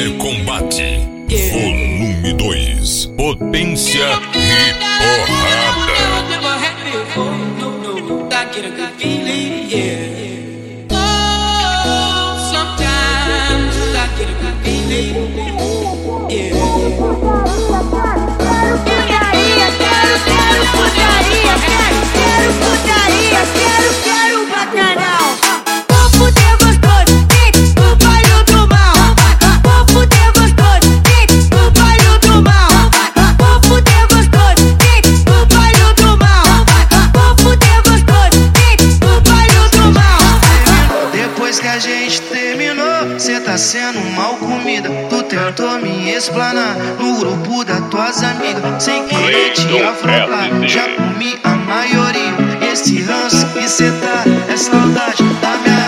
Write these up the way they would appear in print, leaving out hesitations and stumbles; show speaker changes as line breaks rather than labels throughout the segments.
Super Combate Volume 2. Potência e porrada.
Quero bacanal. Vou fuder gostoso, no baile do mal. Vou fuder gostoso, no baile do mal. Vou fuder gostoso, no baile do mal. Vou fuder gostoso, no baile do mal.
Depois que a gente terminou, cê tá sendo mal comida. Tu tentou me explanar no grupo das tuas amigas, sem querer te afrontar. Já comi a maioria. Esse ranço que cê tá é saudade da minha.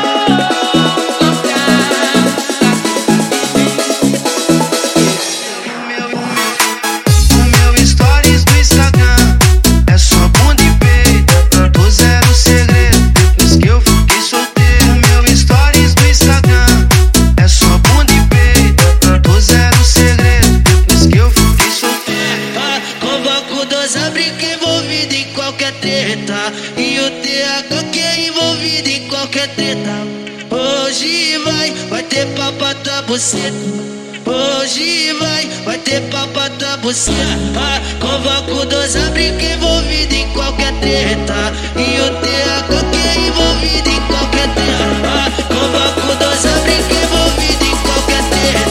O meu stories do Instagram é só bunda e peito. Tô zero segredo depois que eu fiquei solteiro. O meu stories do Instagram é só bunda e peito. Tô zero segredo depois que eu fiquei solteiro.
Convoco dois abrigos envolvidos em qualquer treta, e o TH que é envolvido em qualquer treta. Hoje vai ter papo da buceta. Hoje vai ter papo da buceta. Convoco dois abrigos envolvidos em qualquer treta, e o TH que é envolvido em qualquer treta. Convoco dois abrigos envolvidos em qualquer treta.